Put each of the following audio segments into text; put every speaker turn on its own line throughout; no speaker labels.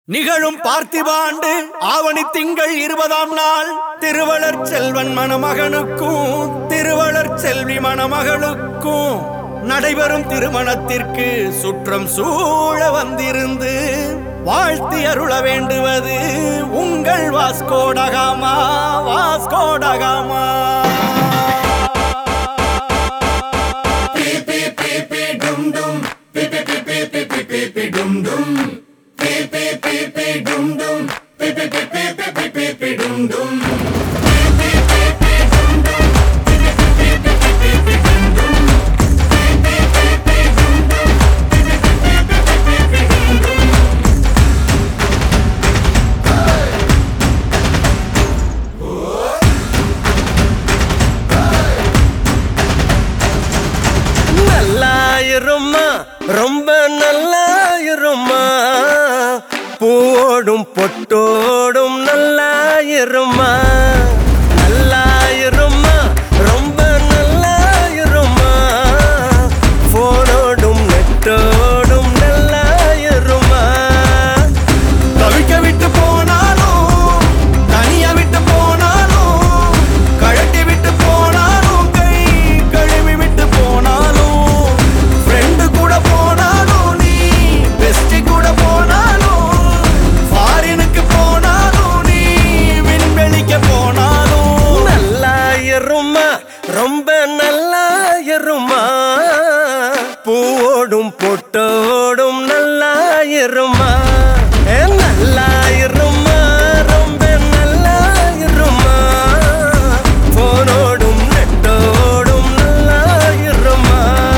நிகழும் பார்த்திபாண்டு ஆவணி திங்கள் 20ஆம் நாள் திருவளர் செல்வன் மணமகனுக்கும் திருவளர் செல்வி மணமகளுக்கும் நடைபெறும் திருமணத்திற்கு சுற்றம் சூழ வந்திருந்து வாழ்த்தி அருள வேண்டுவது உங்கள் வாஸ்கோ ட காமா வாஸ்கோ ட காமா. ரொம்ப நல்லாயிருமா பூவோடும் பொட்டோடும் நல்லாயிருமா நல்லாயிருமா ரொம்ப நல்லாயிருமா போனோடும் நெட்டோடும் நல்லாயிருமா. தவிக்க விட்டு போனாலும் தனியா விட்டு போனாலும் கழட்டி விட்டு போனாலும் கை கழுவி விட்டு போனாலும் ஃப்ரெண்டு கூட போனாலும் நீ பெஸ்டி கூட போனாலும் ஃபாரினுக்கு போனாலும் நீ விண்வெளிக்கு போனாலும் நல்லாயிருமா ரொம்ப நல்லாயிருமா பூவோடும் பொட்டோடும் நல்லாயிருமா நல்லாயிருமா ரொம்ப நல்லாயிருமா போனோடும் நெட்டோடும் நல்லாயிருமா.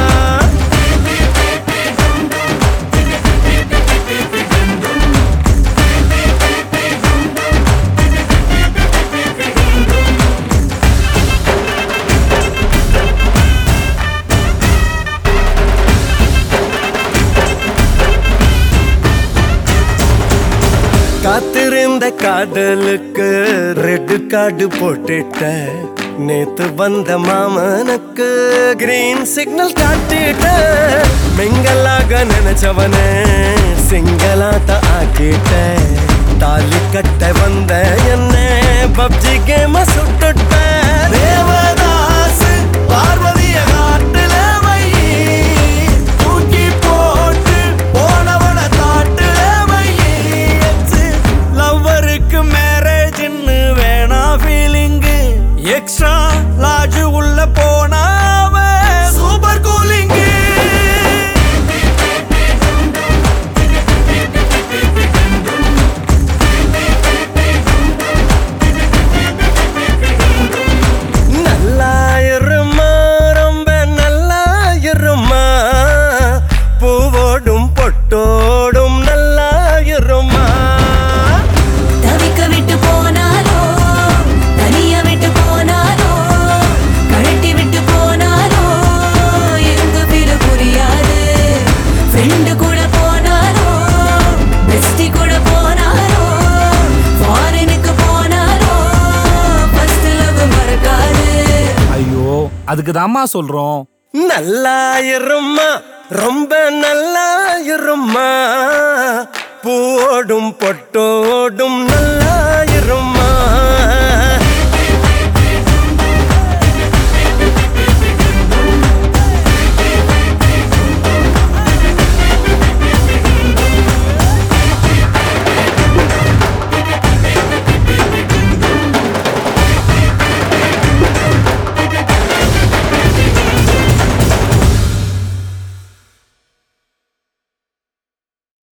காத்திருந்த காதலுக்கு ரெட் கார்டு போட்டுட்ட நேத்து வந்த மாமனுக்கு கிரீன் சிக்னல் காட்டிட்ட மிங்கலாக நினைச்சவன சிங்கலாட்ட ஆக்கிட்ட தாலி கட்ட வந்த என்ன பப்ஜி கேம சுட்டுட்ட தேவதாஸ் பார்வதிய காட்டுல வை தூக்கி போட்டு போனவன தாட்டுல வை லவ்வருக்கு மேரேஜ்னு வேணா ஃபீலிங்கு எக்ஸ்ட்ரா லார்ஜ் உள்ள போனாவ சூப்பர் கூலிங்கு. நல்லாயிருமா ரொம்ப நல்லாயிருமா பூவோடும் பொட்டோடும் நல்லாயிருமா.
தவிக்க விட்டு போனாலோ தனியா விட்டு போனாலோ கழட்டி விட்டு போனாலோ எங்க பேரு புரியாது ஃப்ரெண்டு கூட போனாலோ பெஸ்டி கூட போனாலோ ஃபாரினுக்கு போனாலோ ஃபர்ஸ்ட் லவ் மறக்காது.
ஐயோ அதுக்கு தாம்மா சொல்றோம்.
நல்லாயிருமா ரொம்ப நல்லாயிருமா பூவோடும் பொட்டோடும் நல்லாயிருமா